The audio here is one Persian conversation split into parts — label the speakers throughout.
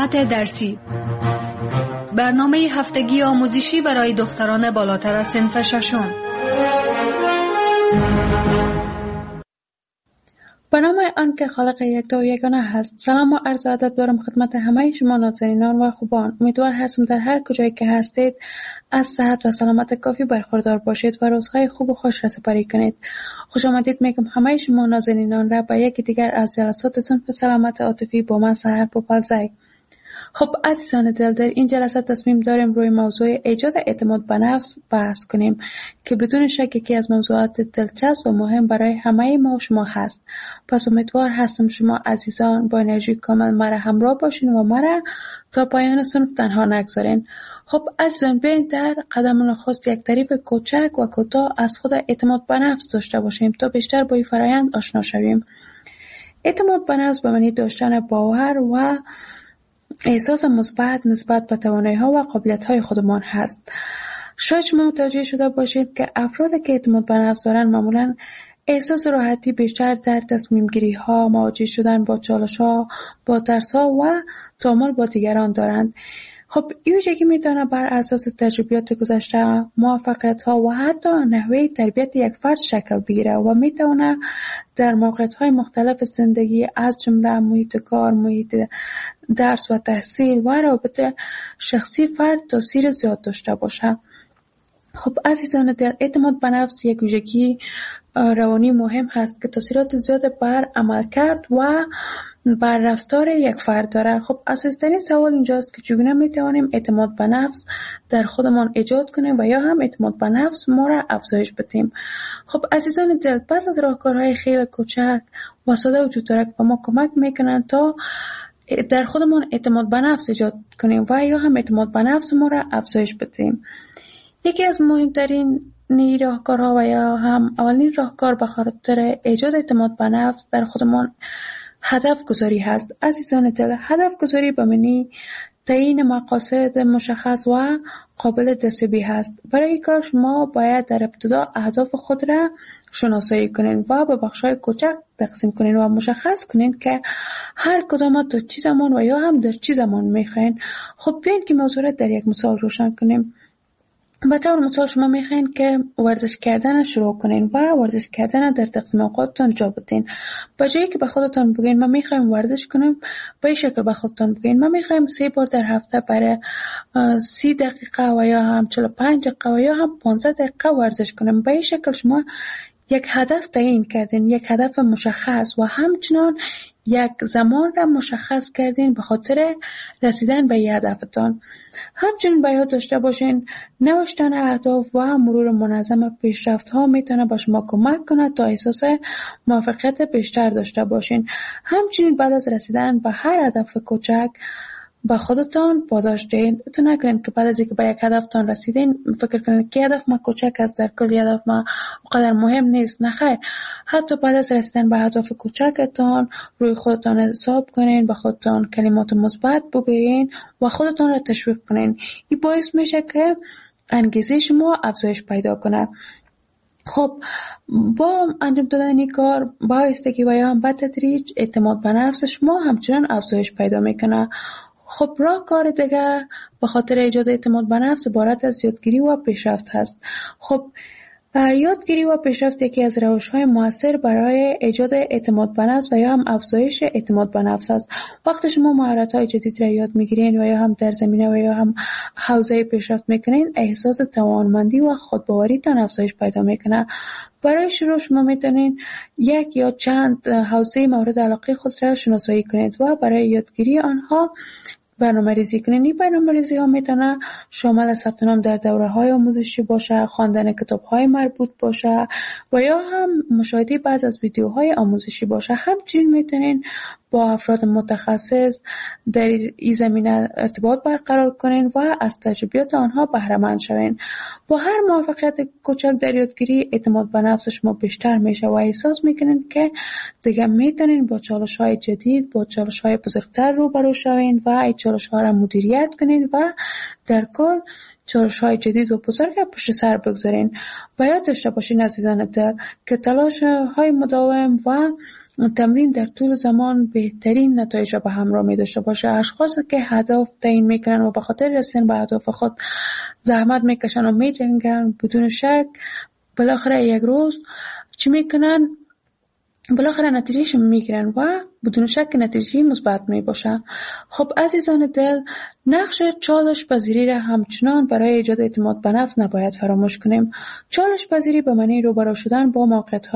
Speaker 1: ساعت درسی، برنامه هفتگی آموزشی برای دختران بالاتر از صنف ششم.
Speaker 2: به نام آن که خالق یکتا و یگانه هست. سلام و عرض ادب دارم خدمت همه شما نازنینان و خوبان. امیدوار هستم در هر کجایی که هستید از صحت و سلامت کافی برخوردار باشید و روزهای خوب و خوش را سپری کنید. خوش آمدید میگم همه شما نازنینان را به یکی دیگر از جلسات صنف سلامت عاطفی با من سحر پوپلزی. خب عزیزان دل، در این جلسه تصمیم داریم روی موضوع ایجاد اعتماد به نفس بحث کنیم که بدون شک یکی از موضوعات دلچسب و مهم برای همه ما و شما هست. پس امیدوار هستم شما عزیزان با انرژی کامل مرا همراه باشین و مرا تا پایان صنف تنها نگذارین. خب عزیزان بیاین در قدم نخست یک تعریف کوچک و کوتاه از خود اعتماد به نفس داشته باشیم تا بیشتر با این فرآیند آشنا شویم. اعتماد به نفس به معنی داشتن باور و احساس مثبت نسبت به توانایی‌ها و قابلیت‌های خودمان هست. شاید شما متوجه شده باشید که افرادی که اعتماد به نفس دارند معمولاً احساس راحتی بیشتر در تصمیم گیری‌ها، مواجه شدن با چالش‌ها، با ترس‌ها و تعامل با دیگران دارند. خب این ویژگی میتونه بر اساس تجربیات گذشته، موفقیت‌ها و حتی نحوه تربیت یک فرد شکل بگیره و میتونه در موقعیت‌های مختلف زندگی از جمله محیط کار، محیط درس و تحصیل و رابطه شخصی فرد تاثیر زیاد داشته باشه. خب عزیزان دل، اعتماد به نفس یک ویژگی روانی مهم هست که تاثیرات زیاد بر عملکرد و بر رفتار یک فرد داره. خب اساسی‌ترین سوال اینجاست که چگونه میتوانیم اعتماد به نفس در خودمان ایجاد کنیم و یا هم اعتماد به نفس ما را افزایش بدیم. خب عزیزان دل، پس از راهکارهای خیلی کوچک و ساده وجود داره که به ما کمک میکنن تا در خودمان اعتماد به نفس ایجاد کنیم و یا هم اعتماد به نفس ما را افزایش بدیم. یکی از مهمترین راهکارها و یا هم اولین راهکار به خاطر ایجاد اعتماد به نفس در خودمان هدف گذاری هست. عزیزان دل، هدف گذاری به معنی تعیین مقاصد مشخص و قابل دستیابی هست. برای این کار شما باید در ابتدا اهداف خود را شناسایی کنین و به بخش‌های کوچک تقسیم کنین و مشخص کنین که هر کدام تا چه زمان و یا هم در چه زمان میخواین. خب بیاین که موضوع را در یک مثال روشن کنیم. به طور مثال شما میخواین که ورزش کردن شروع کنین و ورزش کردن در تقسیم اوقاتتان جا بدین. به جایی که به خودتان بگین من میخوایم ورزش کنم، به این شکل به خودتان بگین من میخوایم 3 بار در هفته برای 30 دقیقه و یا هم 45 دقیقه و یا هم 15 دقیقه ورزش کنم. به این شکل شما یک هدف تعیین کردین، یک هدف مشخص و همچنان یک زمان را مشخص کردین به خاطر رسیدن به هدفتان. همچنین به یاد داشته باشین نوشتن اهداف و مرور منظم پیشرفت ها میتونه به شما کمک کنه تا احساس موفقیت بیشتر داشته باشین. همچنین بعد از رسیدن به هر هدف کوچک با خودتان پاداش دهید. تو نکنین که بعد از اینکه به یک هدفتان رسیدین فکر کنین که هدف ما کوچک است، در کل هدف ما اونقدر مهم نیست. نه خیر، حتی بعد از رسیدن به هدف کوچکتان روی خودتان حساب کنین، به خودتان کلمات مثبت بگویین و خودتان را تشویق کنین. این باعث میشه که انگیزه شما افزایش پیدا کنه. خب با انجام دادن این کار با آهستگی و یا هم به تدریج اعتماد به نفس شما همچنان افزایش پیدا میکنه. خب راهکار دیگه به خاطر ایجاد اعتماد به نفس عبارت از یادگیری و پیشرفت هست. خب یادگیری و پیشرفت یکی از روش‌های مؤثر برای ایجاد اعتماد به نفس و یا هم افزایش اعتماد به نفس است. وقتی شما مهارت‌های جدید را یاد می‌گیرین و یا هم در زمینه و یا هم حوزه پیشرفت می‌کنین، احساس توانمندی و خودباوریتان افزایش پیدا می‌کنه. برای شروع شما میتونین یک یا چند حوزه مورد علاقه خود را شناسایی کنید و برای یادگیری آنها برنامه‌ریزی کنین. این برنامه‌ریزی ها میتونه شامل ثبت نام در دوره‌های آموزشی باشه، خواندن کتاب‌های مربوط باشه و یا هم مشاهده بعضی از ویدیوهای آموزشی باشه. همچنین میتونین با افراد متخصص در این زمینه ارتباط برقرار کنین و از تجربیات آنها بهره مند شوین. با هر موفقیت کوچک در یادگیری اعتماد به نفس شما بیشتر میشه و احساس میکنین که دیگه میتونین با چالش‌های جدید، با چالش‌های بزرگتر روبرو شوین و این چالش‌ها را مدیریت کنین و در کل چالش‌های جدید و بزرگ پشت سر بگذارین. و یاد داشته باشین عزیزان دل که تلاش‌های مداوم و تمرین در طول زمان بهترین نتایج را به همراه می داشته باشه. اشخاصی که هدف تعیین میکنن و به خاطر رسیدن به هدف خود زحمت میکشن و میجنگن، بدون شک بالاخره یک روز چی میکنن؟ بالاخره نتیجهش میگیرن و بدون شک نتیجه مثبت می باشه. خب عزیزان دل، نقش چالش پذیری را همچنان برای ایجاد اعتماد به نفس نباید فراموش کنیم. چالش پذیری به معنی روبرو شدن با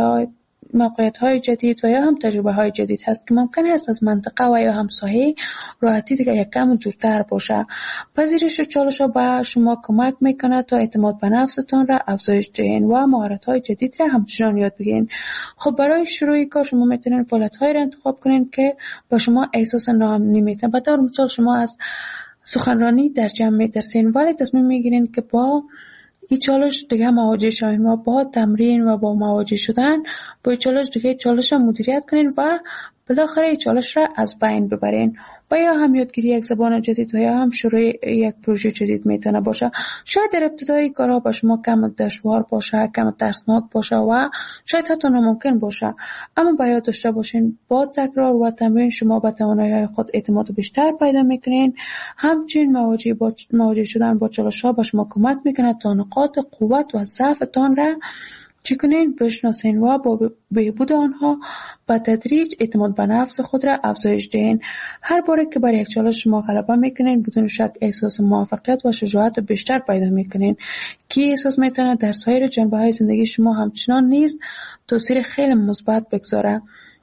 Speaker 2: موقعیت‌های جدید و یا هم تجربه‌های جدید هست که ممکن است از منطقه و یا هم ساحه راحتی دیگه یک کم دورتر باشه. پذیرش چالش‌ها به شما کمک میکنه تا اعتماد به نفستان را افزایش دهین و مهارت‌های جدید را همچنان یاد بگیرین. خب برای شروع کار شما میتونین فعالیت‌هایی را انتخاب کنین که به شما احساس ناامنی میده. به طور مثال شما از سخنرانی در جمع میترسین ولی تصمیم میگیرین که با این چالش دیگه مواجه شوین و با تمرین و با مواجه شدن با این چالش دیگه چالش را مدیریت کنین و بالاخره این چالش را از بین ببرین. و یا هم یادگیری یک زبان جدید و یا هم شروع یک پروژه جدید میتونه باشه. شاید در ابتدای کارها با شما کم دشوار باشه، کم ترسناک باشه و شاید حتی ناممکن باشه، اما باید داشته باشین با تکرار و تمرین شما به توانایی‌های خود اعتماد بیشتر پیدا میکنین. همچنین مواجه شدن با چالش‌ها به شما کمک میکنه تا نقاط قوت و ضعفتان را چی کنین؟ بشناسین و با بهبود آنها با تدریج اعتماد به نفس خود را افزایش دهین. هر باره که بر یک چالش شما غلبه میکنین بدون شک احساس موفقیت و شجاعت بیشتر پیدا میکنین که احساس میتونه در سایر جنبه‌های زندگی شما همچنان نیز تاثیر خیلی مثبت بگذاره.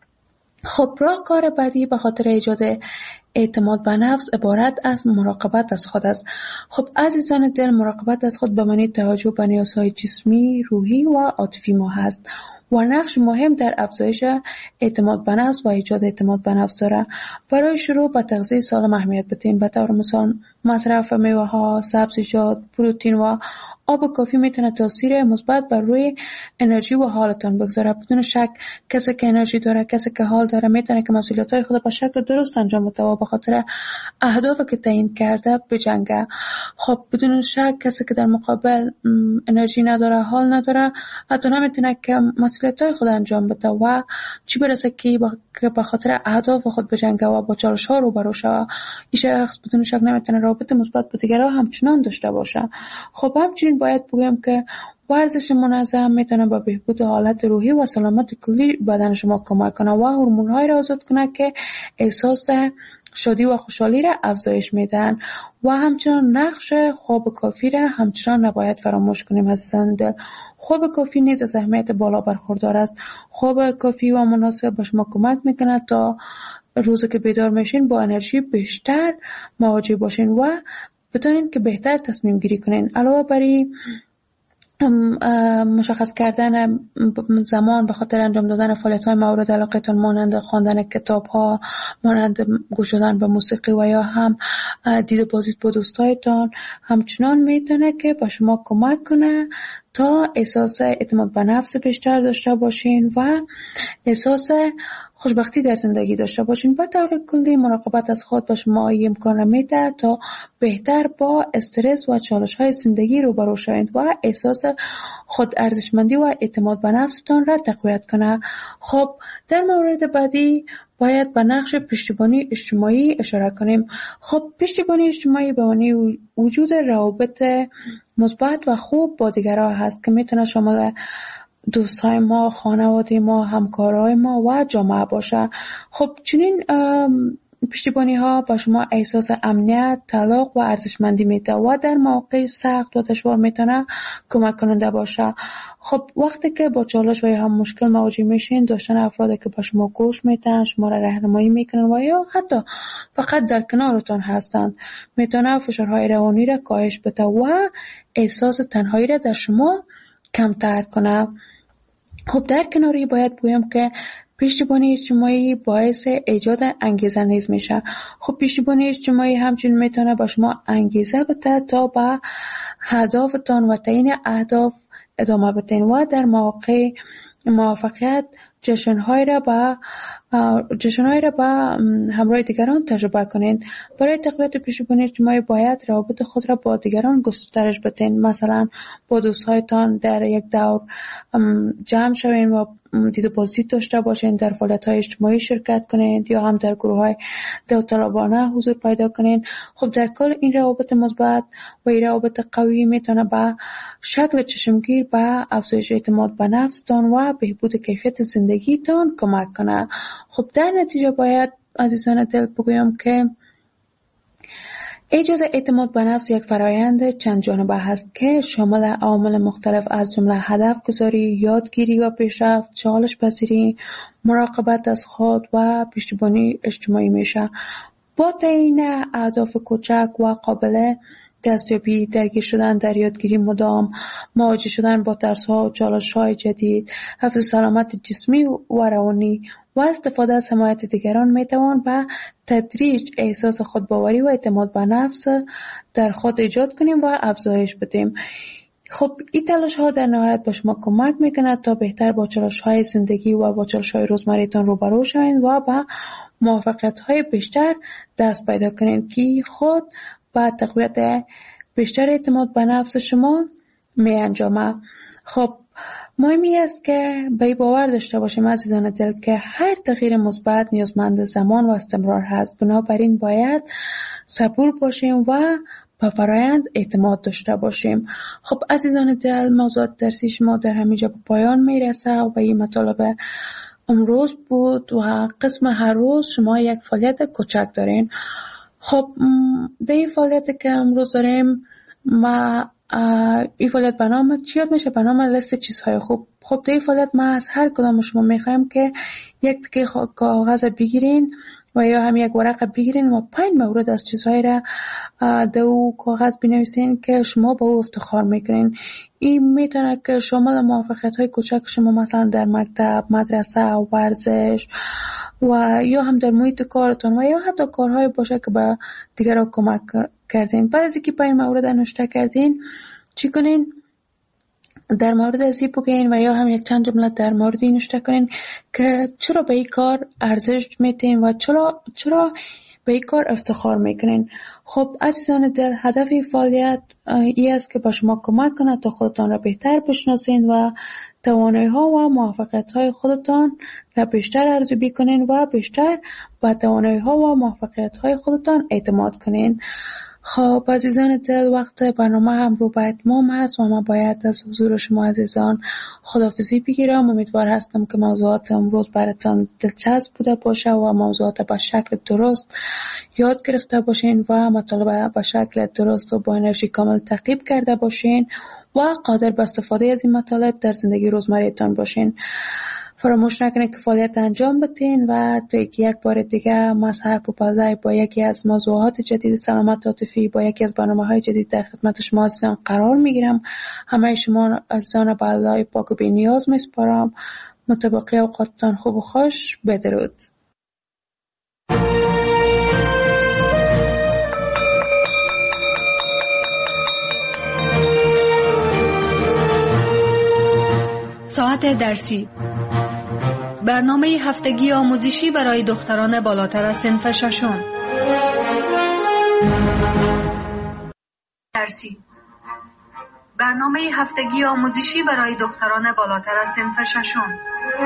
Speaker 2: خب راهکار بعدی به خاطر ایجاد اعتماد به نفس عبارت از مراقبت از خود است. خب عزیزان دل، مراقبت از خود به معنی توجه به نیازهای جسمی، روحی و عاطفی ما هست و نقش مهم در افزایش اعتماد به نفس و ایجاد اعتماد به نفس داره. برای شروع به تغذیه سالم اهمیت بدین. به طور مثال مصرف میوه‌ها، سبزیجات، پروتئین و آب کافی میتونه تاثیر مثبت بر روی انرژی و حالتان بگذاره. بدون شک کسی که انرژی داره، کسی که حال داره، میتونه که مسئولیت‌های خود به شکل درست انجام بده و به خاطر اهدافی که تعیین کرده بجنگه. خب بدون شک کسی که در مقابل انرژی نداره، حال نداره، حتی نمیتونه که مسئولیت‌های خود انجام بده و چی برسه که به خاطر اهداف خود بجنگه و با چالش‌ها روبرو شه. این شخص بدون شک نمیتونه رابطه مثبت با دیگران همچنان داشته باشه. خب همچنین باید بگم که ورزش منظم میتونه به بهبود حالت روحی و سلامت کلی بدن شما کمک کنه و هورمون‌های را آزاد کنه که احساس شادی و خوشحالی را افزایش میدن. و همچنین نقش خواب کافی را همچنان نباید فراموش کنیم عزیزان دل. خواب کافی نیز از اهمیت بالا برخوردار است. خواب کافی و مناسب به شما کمک میکنه تا روزی که بیدار میشین با انرژی بیشتر مواجه باشین و بتونین که بهتر تصمیم گیری کنین. علاوه بر مشخص کردن زمان به خاطر انجام دادن فعالیت‌های مورد علاقتان مانند خواندن کتاب‌ها، مانند گوش دادن به موسیقی و یا هم دید بازدید با دوستایتان همچنان میتونه که به شما کمک کنه تا احساس اعتماد به نفس بیشتر داشته باشین و احساس خوشبختی در زندگی داشته باشین. به طور کلی مراقبت از خود به شما امکان میده تا بهتر با استرس و چالش‌های زندگی روبرو شوید و احساس خود ارزشمندی و اعتماد به نفستان را تقویت کنه. خب در مورد بعدی باید به نقش پشتیبانی اجتماعی اشاره کنیم. خب پشتیبانی اجتماعی به معنی وجود روابط مثبت و خوب با دیگران هست که میتونه شامل دوستای ما، خانواده ما، همکارای ما و جامعه باشه. خب چنین پشتیبانی ها با شما احساس امنیت، تعلق و ارزشمندی میده و در مواقع سخت و دشوار میتونه کمک کننده باشه. خب وقتی که با چالش و یا هم مشکل مواجه میشین، داشتن افرادی که با شما گوش میدن، شما را راهنمایی میکنن و یا حتی فقط در کنارتان هستند میتونه فشارهای روانی را کاهش بده و احساس تنهایی را در شما کمتر کنه. خب در کناری باید بگویم که پشتیبانی اجتماعی باعث ایجاد انگیزه نیز میشه. خب پشتیبانی اجتماعی همچنین میتونه با شما انگیزه بده تا به هدفتان و تعیین اهداف ادامه بدین و در مواقع موفقیت جشن‌های را به جشن‌های را با همراه دیگران تجربه کنین. برای تقویت پیشبینی اجتماعی باید روابط خود را با دیگران گسترش بدین. مثلا با دوستهایتان در یک دور جمع شوین و دید و بازدید داشته باشین، در فعالیت‌های اجتماعی شرکت کنین یا هم در گروه‌های داوطلبانه حضور پیدا کنین. خب در کل این روابط مثبت و این روابط قوی میتونه به شکل چشمگیر به افزایش اعتماد به نفستان و بهبود کیفیت زندگیتان کمک کنه. خب در نتیجه باید عزیزان دل بگویم که ایجاد اعتماد به نفس یک فرایند چند جانبه هست که شامل عوامل مختلف از جمله هدف گذاری، یادگیری و پیشرفت، چالش پذیری، مراقبت از خود و پشتیبانی اجتماعی میشه. با تعیین اهداف کوچک و قابل دستیابی، درگیر شدن در یادگیری مدام، مواجه شدن با ترس‌ها و چالش‌های جدید، حفظ سلامت جسمی و روانی و استفاده از حمایت دیگران میتوان به تدریج احساس خودباوری و اعتماد به نفس در خود ایجاد کنیم و افزایش بدیم. خب این تلاش‌ها در نهایت به شما کمک میکنه تا بهتر با چالش‌های زندگی و با چالش‌های روزمره‌تان روبرو شوید و به موفقیت‌های بیشتر دست پیدا کنید که خود با تقویت بیشتر اعتماد به نفس شما می انجامه. خب مهمی است که به باور داشته باشیم عزیزان دل که هر تغییر مثبت نیازمند زمان و استمرار هست. بنابراین باید صبور باشیم و به فرایند اعتماد داشته باشیم. خب عزیزان دل، موضوعات درسی شما در همینجا به پایان میرسه و این مطالب امروز بود و قسم هر روز شما یک فعالیت کوچک دارین. خب در این فعالیت که امروز داریم ما این فعالیت برنامه چی یاد میشه؟ برنامه لیست چیزهای خوب. خب در این فعالیت ما از هر کدام شما میخوایم که یک تکه کاغذ بگیرین و یا هم یک ورق بگیرین و 5 مورد از چیزهای را در او کاغذ بنویسین که شما با او افتخار میکنین. این میتونه که شامل موفقیت‌های کوچک شما مثلا در مکتب، مدرسه، ورزش و یا هم در محیط کارتون و یا حتی کارهای باشه که به دیگران کمک کردین. بعد از اینکه 5 مورد نوشته کردین چی کنین؟ در مورد از این بگین و یا هم یک چند جمله در مورد این نوشته کنین که چرا به این کار ارزش میتین و چرا به این کار افتخار میکنین. خب عزیزان دل، هدف این فعالیت این است که با شما کمک کنه تا خودتان را بهتر بشناسین و توانایی‌ها و موفقیت‌های خودتان را بیشتر ارزیابی کنین و بیشتر به توانایی‌ها و موفقیت‌های خودتان اعتماد کنین. خب عزیزان دل، وقت برنامه هم رو به اتمام هست و من باید از حضور شما عزیزان خداحافظی بگیرم. امیدوار هستم که موضوعات امروز براتان دلچسب بوده باشه و موضوعات به شکل درست یاد گرفته باشین و مطالب به شکل درست و با انرژی کامل تعقیب کرده باشین و قادر به استفاده از این مطالب در زندگی روزمره‌تان باشین. فراموش نکنید که فعالیت انجام بدین و تا یک بار دیگه ما سحر پوپلزی با یکی از موضوعات جدید سلامت عاطفی با یکی از برنامه‌های جدید در خدمت شما عزیزان قرار میگیرم. همه شما عزیزان به الله پاک و بی‌نیاز میسپارم. متبقی اوقاتتان خوب و خوش. بدرود.
Speaker 1: ساعت درسی، برنامه هفتگی آموزشی برای دختران بالاتر از صنف ششم. درسی، برنامه هفتگی آموزشی برای دختران بالاتر از صنف ششم.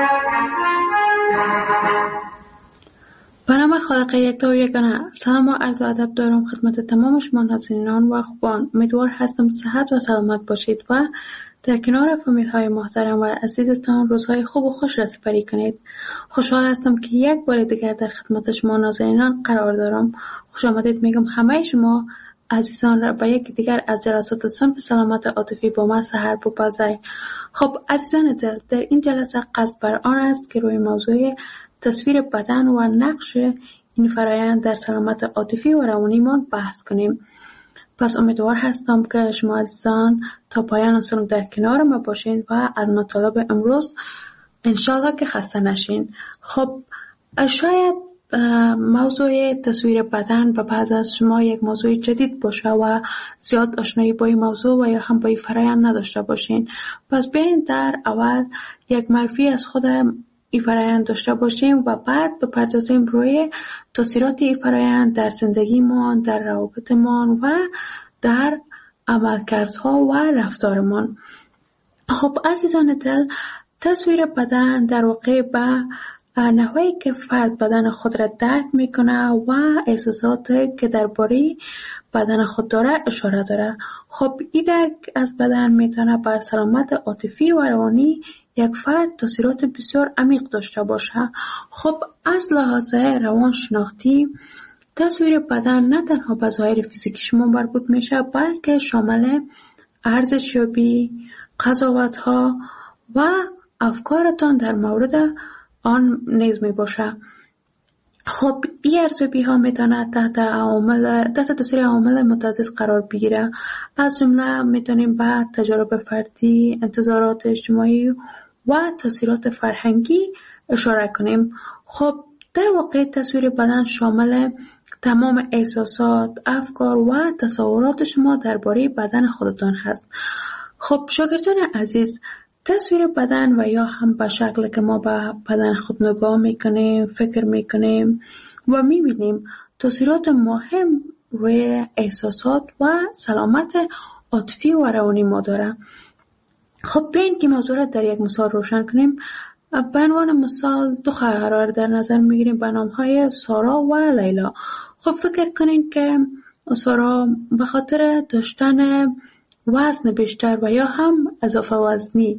Speaker 2: به نام خالق یکتا و یگانه. سلام و عرض ادب دارم خدمت تمام شما ناظرینان و خوبان. امیدوار هستم صحت و سلامت باشید و در کنار فامیل های محترم و عزیزتان روزهای خوب و خوش را سپری کنید. خوشحال هستم که یک بار دیگر در خدمت شما ناظرینان قرار دارم. خوش آمدید میگم همه شما عزیزان را به یک دیگر از جلسات صنف سلامت عاطفی با من سحر پوپلزی. خب عزیزان دل، در این جلسه قصد بر آن است که روی موضوع تصویر بدن و نقش این فرایند در سلامت عاطفی و روانیمان بحث کنیم. پس امیدوار هستم که شما عزیزان تا پایان سنم در کنار ما باشین و از مطالب امروز انشالله که خسته نشین. خب شاید موضوع تصویر بدن و بعد از شما یک موضوع جدید باشه و زیاد آشنایی با این موضوع و یا هم با این فرایند نداشته باشین. پس بیاین در اول یک معرفی از خود این فرایند داشته باشیم و بعد بپردازیم روی تاثیرات این فرایند در زندگیمان، در روابطمان و در عملکردها و رفتارمان. خب عزیزان دل، تصویر بدن در واقع به نحوی که فرد بدن خود را درک میکنه و احساسات که درباره بدن خود داره اشاره داره. خب این درک از بدن میتونه بر سلامت عاطفی و روانی یک فرد تاثیرات بسیار عمیق داشته باشه. خب از لحاظ روانشناختی تصویر بدن نه تنها به ظاهر فیزیکی شما مربوط میشه، بلکه شامل ارزشیابی، قضاوت‌ها و افکارتان در مورد آن نیز می باشه. خب این ارزیابی ها میتونه تحت تاثیر عوامل متعدد قرار بگیره. از جمله میتونیم به تجارب فردی، انتظارات اجتماعی و تاثیرات فرهنگی اشاره کنیم. خب در واقع تصویر بدن شامل تمام احساسات، افکار و تصورات شما درباره بدن خودتان هست. خب شاگردان عزیز، تصویر بدن و یا هم به شکل که ما به بدن خود نگاه میکنیم، فکر میکنیم و میبینیم تاثیرات مهم روی احساسات و سلامت عاطفی و روانی ما داره. خب بیاین که موضوع را در یک مثال روشن کنیم. به عنوان مثال دو خواهر را در نظر میگیریم به نامهای سارا و لیلا. خب فکر کنین که سارا به خاطر داشتن وزن بیشتر و یا هم اضافه وزنی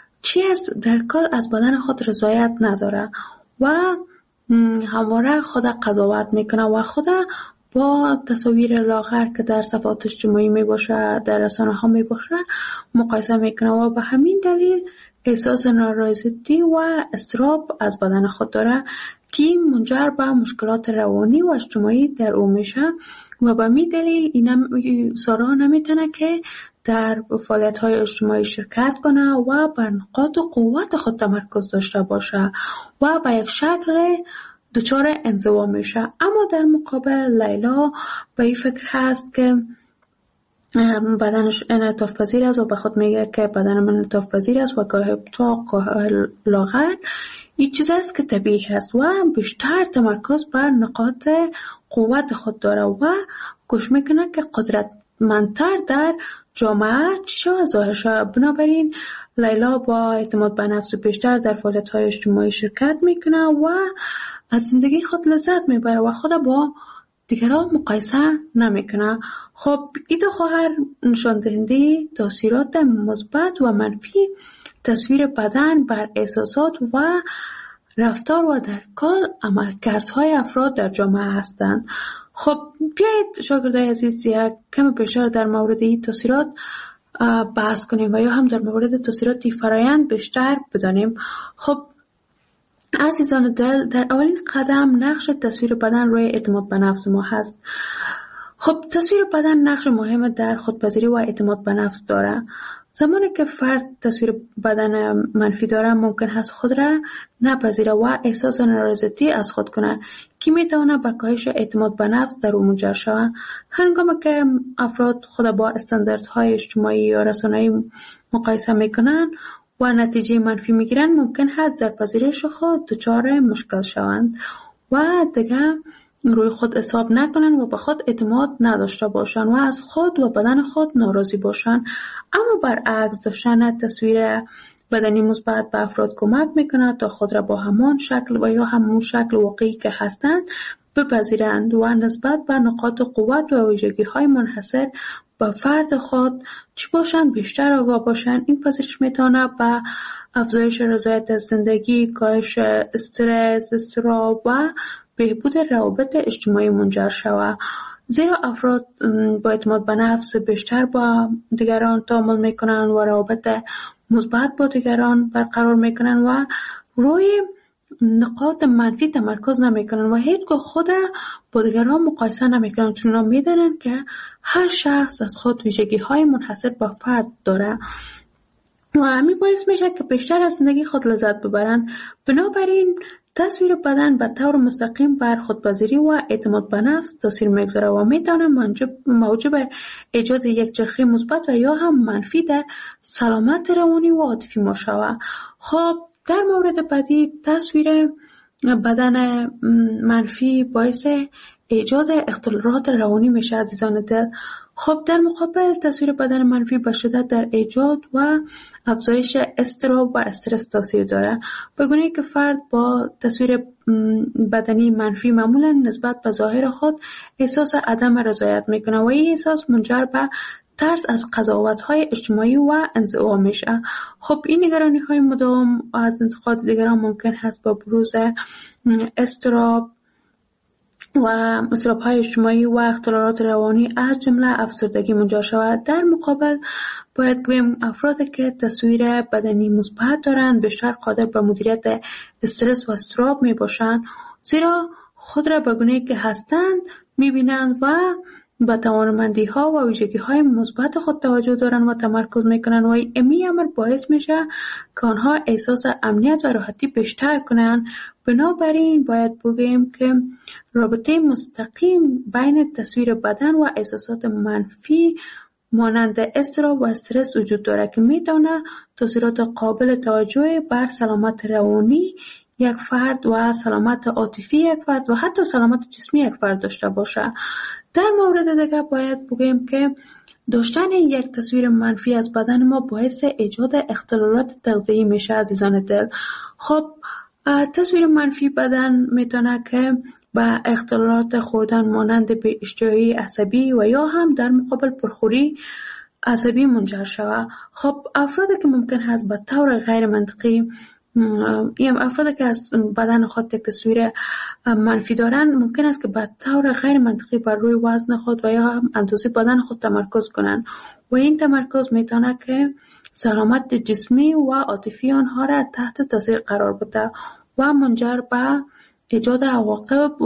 Speaker 2: در کل از بدن خود رضایت نداره و همواره خود قضاوت میکنه و خود با تصاویر لاغر که در صفحات اجتماعی می باشه، در رسانه ها می باشه مقایسه میکنه و به همین دلیل احساس نارضایتی و اضطراب از بدن خود داره که منجر به مشکلات روانی و اجتماعی در او میشه و به می دلیل سارا نمیتونه که در فعالیت‌های اجتماعی شرکت کنه و بر نقاط قوت خود تمرکز داشته باشه و به یک شکل دچار انزوا میشه. اما در مقابل لیلا به این فکر هست که بدنش انعطاف پذیر است و به خود میگه که بدن من انعطاف پذیر است و گاه چاق گاه لاغر این چیز است که طبیعی است و بیشتر تمرکز بر نقاط قوت خود داره و کوشش میکنه که قدرتمندتر در جامعه ظاهر شه. بنابراین لیلا با اعتماد به نفس بیشتر در فعالیت‌های اجتماعی شرکت میکنه و از زندگی خود لذت میبره و خود با دیگران مقایسه نمیکنه. خب این دو خواهر نشان دهنده تاثیرات مثبت و منفی تصویر بدن بر احساسات و رفتار و در کل عملکردهای افراد در جامعه هستند. خب بیایید شاگردای عزیز یک کم بیشتر در مورد این تاثیرات بحث کنیم و یا هم در مورد تاثیرات فرایند بیشتر بدانیم. خب عزیزان دل، در اولین قدم نقش تصویر بدن روی اعتماد به نفس ما هست. خب تصویر بدن نقش مهم در خودپذیری و اعتماد به نفس داره. زمانی که فرد تصویر بدن منفی داره ممکن هست خود را نپذیره و احساس نارضایتی از خود کنه که میتونه به کاهش اعتماد به نفس در او منجر شود. هنگامی که افراد خود با استانداردهای اجتماعی یا رسانه‌ای مقایسه میکنن و نتیجه منفی میگیرن ممکن هست در پذیرش خود دچار مشکل شوند و دیگه روی خود حساب نکنن و به خود اعتماد نداشته باشن و از خود و بدن خود ناراضی باشن. اما برعکس داشتن تصویر بدنی مثبت به افراد کمک میکنه تا خود را با همان شکل و یا همون شکل واقعی که هستند بپذیرند و نسبت به نقاط قوت و ویژگی های منحصر به فرد خود چی باشند بیشتر آگاه باشند. این پذیرش میتونه به افزایش رضایت از زندگی، کاهش استرس، اضطراب و بهبود روابط اجتماعی منجر شود. زیرا افراد با اعتماد به نفس بیشتر با دیگران تعامل میکنن و روابط مثبت با دیگران برقرار میکنن و روی نقاط منفی تمرکز نمیکنن و هیچگاه خود با دیگران مقایسه نمیکنن، چون میدونن که هر شخص از خود ویژگی های منحصر به فرد داره و همین باعث میشه که بیشتر از زندگی خود لذت ببرن. بنابراین تصویر بدن به طور مستقیم بر خودپذیری و اعتماد به نفس تاثیر میگذاره و میتونه موجب ایجاد یک چرخه مثبت و یا هم منفی در سلامت روانی و عاطفی ما شود. خب در مورد بعدی تصویر بدن منفی باعث ایجاد اختلالات روانی میشه عزیزان دل. خب در مقابل تصویر بدن منفی به شدت در ایجاد و افزایش اضطراب و استرس تاثیر داره، به گونه‌ای که فرد با تصویر بدنی منفی معمولا نسبت به ظاهر خود احساس عدم رضایت میکنه و این احساس منجر به ترس از قضاوت‌های اجتماعی و انزعاج میشه. خب این نگرانی‌های مداوم از انتقاد دیگران ممکن هست با بروز اضطراب و اضطراب‌های اجتماعی و اختلالات روانی از جمله افسردگی منجر شود. در مقابل باید بگیم افرادی که تصویر بدنی مثبت دارند بیشتر قادر به مدیریت استرس و اضطراب می باشند، زیرا خود را به گونه‌ای که هستند می‌بینند و به توانمندی‌ها و ویژگی‌های مثبت خود توجه دارند و تمرکز می‌کنند و این امر باعث میشه که آنها احساس امنیت و راحتی بیشتر کنند. بنابراین باید بگیم که رابطه مستقیم بین تصویر بدن و احساسات منفی مانند اضطراب و استرس وجود دارد که می‌تواند تاثیرات قابل توجهی بر سلامت روانی یک فرد و سلامت عاطفی یک فرد و حتی سلامت جسمی یک فرد داشته باشه. در مورد دیگر باید بگیم که داشتن یک تصویر منفی از بدن ما باعث ایجاد اختلالات تغذیه‌ای میشه عزیزان دل. خب تصویر منفی بدن میتونه که به اختلالات خوردن مانند به اشتهایی عصبی و یا هم در مقابل پرخوری عصبی منجر شود. خب افرادی که ممکن هست به طور غیر منطقی افرادی که از بدن خود یک تصویر منفی دارن ممکن است که به طور غیر منطقی بر روی وزن خود و یا اندازه بدن خود تمرکز کنند و این تمرکز میتونه که سلامت جسمی و عاطفی آنها را تحت تاثیر قرار بده و منجر به ایجاد عواقب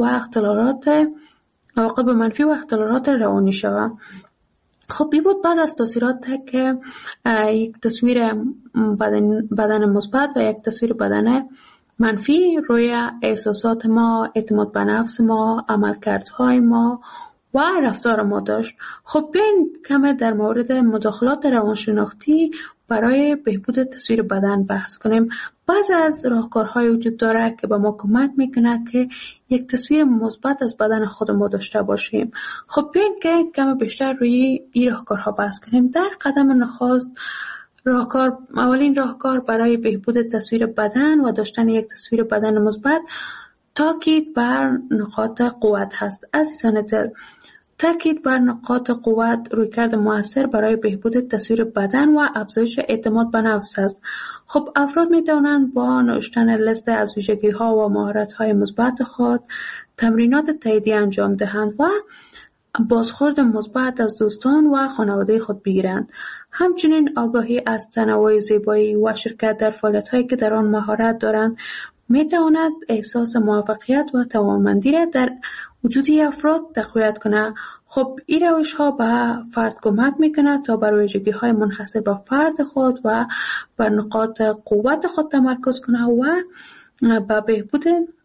Speaker 2: منفی و اختلالات روانی شود. خب این بود بعد از تاثیرات که یک تصویر بدن مثبت و یک تصویر بدن منفی روی احساسات ما، اعتماد به نفس ما، عملکردهای ما و رفتار ما داشت. خب بیاین کمی در مورد مداخلات روانشناختی برای بهبود تصویر بدن بحث کنیم. بعضی از راهکارهای وجود داره که به ما کمک میکنه که یک تصویر مثبت از بدن خود ما داشته باشیم. خب بیاین که کمی بیشتر روی این راهکارها بحث کنیم. در قدم نخست اولین راهکار برای بهبود تصویر بدن و داشتن یک تصویر بدن مثبت تاکید بر نقاط قوت هست. عزیزان دل، تاکید بر نقاط قوت رویکرد مؤثر برای بهبود تصویر بدن و افزایش اعتماد به نفس است. خب افراد می توانند با نوشتن لیست از ویژگی‌ها و مهارت‌های مثبت خود تمرینات تاییدی انجام دهند و بازخورد مثبت از دوستان و خانواده خود بگیرند. همچنین آگاهی از تنوع زیبایی و شرکت در فعالیت‌هایی که در آن مهارت دارند می تواند احساس موفقیت و توانمندی را در وجود افراد تقویت کنه. خب این روش ها به فرد کمک میکنه تا بر ویژگی‌های منحصر به فرد خود و بر نقاط قوت خود تمرکز کنه و به بهبود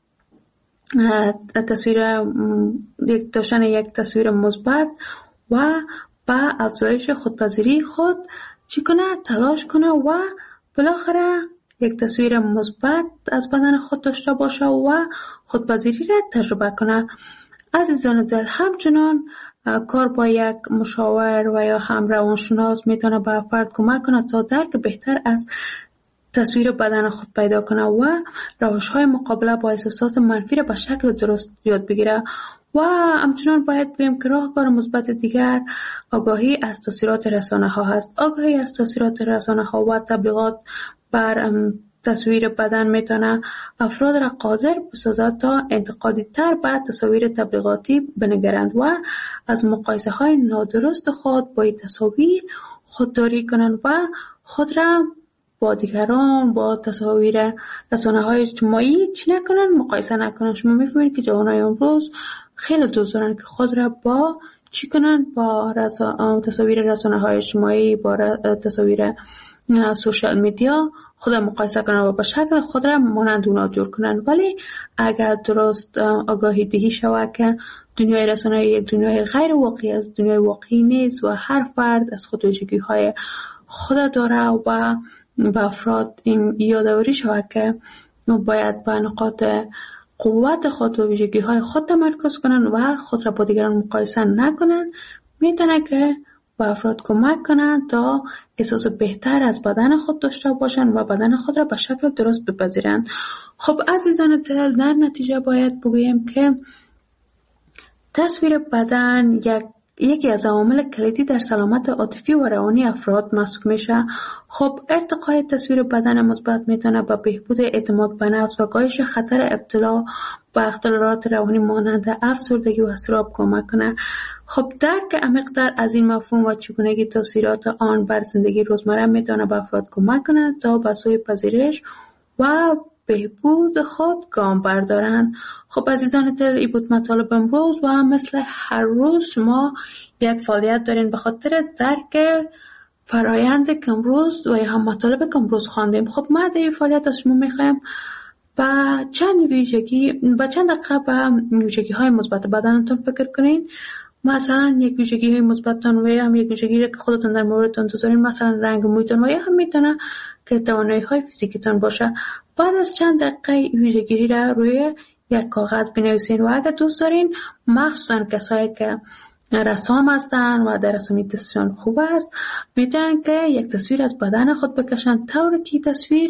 Speaker 2: داشتن یک تصویر مثبت و به افزایش خودپذیری خود تلاش کنه و بالاخره یک تصویر مثبت از بدن خود داشته باشه و خودپذیری را تجربه کنه. عزیزان دل، همچنان کار با یک مشاور و یا هم روانشناس میتونه به فرد کمک کنه تا درک بهتر از تصویر بدن خود پیدا کنه و روش‌های مقابله با احساسات منفی را به شکل درست یاد بگیره. و همچنان باید بگیم که راهکار مثبت دیگر آگاهی از تاثیرات رسانه‌ها هست. آگاهی از تاثیرات رسانه‌ها و تبلیغات بر تصویر بدن میتونه افراد را قادر بسازد تا انتقادی تر به تصاویر تبلیغاتی بنگرند و از مقایسه های نادرست خود با این تصاویر خودداری کنند و خود را با دیگران با تصاویر رسانه های اجتماعی چی نکنند، مقایسه نکنند. شما میفهمید که جوانای امروز خیلی دوست دارن که خود را با چی کنند، با تصاویر رسانه های اجتماعی، با تصاویر سوشال میدیا خود مقایسه کنن و به شکل خود را مانند اونا جور کنن. ولی اگر درست آگاهی دهی شود که دنیای رسانه یک دنیای غیر واقعی است، دنیای واقعی نیست و هر فرد از خود ویژگی‌های خود داره و به افراد این یادآوری شود که باید به نقاط قوت خود و ویژگی های خود تمرکز کنند و خود را با دیگران مقایسه نکنند، میتونه که به افراد کمک کنند تا احساس بهتر از بدن خود داشته باشند و بدن خود را به شکل درست بپذیرند. خب عزیزان دل، در نتیجه باید بگوییم که تصویر بدن یکی از عوامل کلیدی در سلامت عاطفی و روانی افراد محسوب میشه. خب ارتقای تصویر بدن مثبت میتونه به بهبود اعتماد به نفس و کاهش خطر ابتلا به اختلالات روانی مانند افسردگی و اضطراب کمک کنه. خب درک عمیق‌تر از این مفهوم و چگونگی تاثیرات آن بر زندگی روزمره میتونه به افراد کمک کنه تا به سوی پذیرش و بهبود خود گام بردارند. خب عزیزان دل، این بود مطالب امروز و مثل هر روز شما یک فعالیت دارین به خاطر درک فرایند که امروز و یا هم مطالب که امروز خواندیم. خب ما در این فعالیت از شما میخوایم با چند دقیقه به ویژگی های مثبت بدنتون فکر کنین. مثلا یک ویژگی های مثبتتون و یا هم یک ویژگی که خودتون در موردتون دوست دارین، مثلا رنگ مویتون و یا هم میتونه که توانایی های فیزیکیتون باشه. بعد از چند دقیقه ویژگی را روی یک کاغذ بنویسین و اگر دوست دارین، مخصوصا کسایی که رسام هستن و در رسمی دستشان خوب است، میتونن که یک تصویر از بدن خود بکشن طوری که تصویر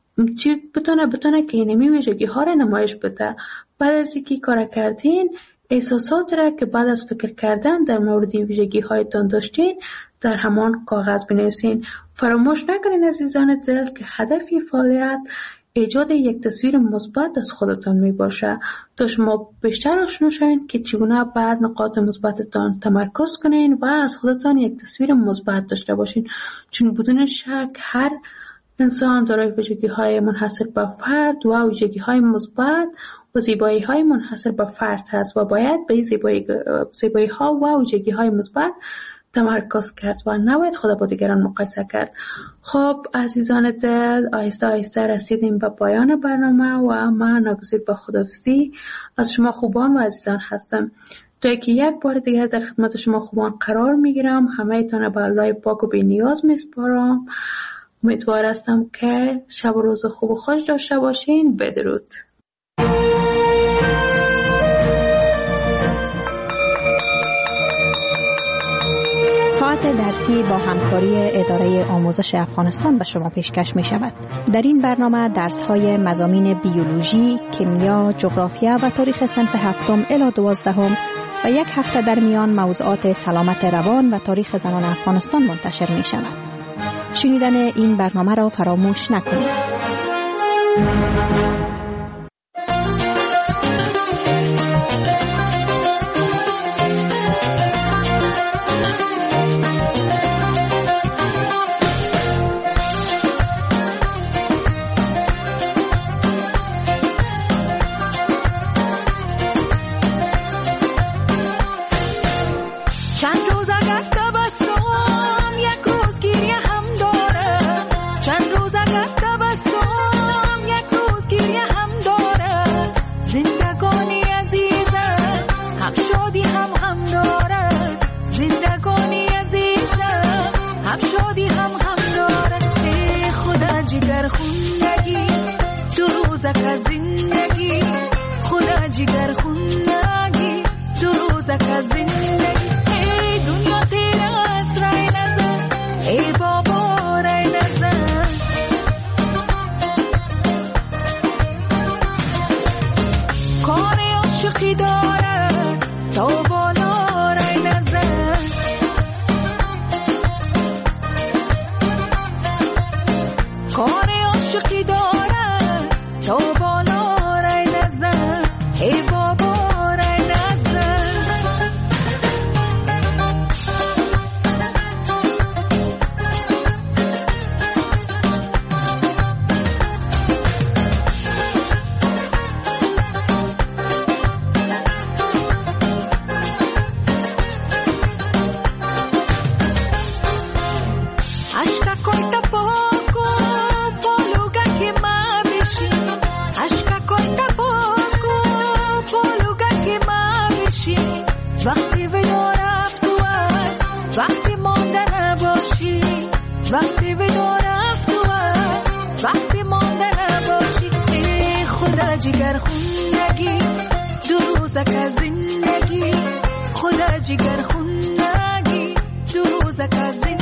Speaker 2: بتونه که اینمی ویژگی ها را نمایش بده. بعد از اینکه کار کردین، احساسات را که بعد از فکر کردن در مورد این ویژگی هایتان داشتین در همان کاغذ بنویسین. فراموش نکنین عزیزان دل که هدف فعالیت ایجاد یک تصویر مثبت از خودتان می باشه تا شما بیشتر آشنا شوین که چگونه بعد نقاط مثبتتان تمرکز کنین و از خودتان یک تصویر مثبت داشته باشین، چون بدون شک هر انسان دارای ویژگی های منحصر به فرد و ویژگی های مثبت و زیبایی های منحصر به فرد هست و باید به زیبایی ها و ویژگی های مثبت تمرکز کرد و نباید خود با دیگران مقایسه کرد. خب عزیزان دل، آهسته آهسته رسیدیم به پایان برنامه و من ناگزیر به خداحافظی از شما خوبان و عزیزان هستم. تا که یک بار دیگر در خدمت شما خوبان قرار میگیرم. همه تان به الله پاک و بی نیاز میسپارم. امیدوار هستم که شب و روز خوب و خوش داشته باشین. بدرود.
Speaker 3: ساعت درسی با همکاری اداره آموزش افغانستان به شما پیشکش می شود. در این برنامه درس‌های مضامین بیولوژی، کیمیا، جغرافیا و تاریخ صنف 7 الی 12 و یک هفته در میان موضوعات سلامت روان و تاریخ زنان افغانستان منتشر می شود. شنیدن این برنامه را فراموش نکنید.
Speaker 4: جگر خونگی دو روزک از زندگی خدا جگر خونگی دو روزک از زندگی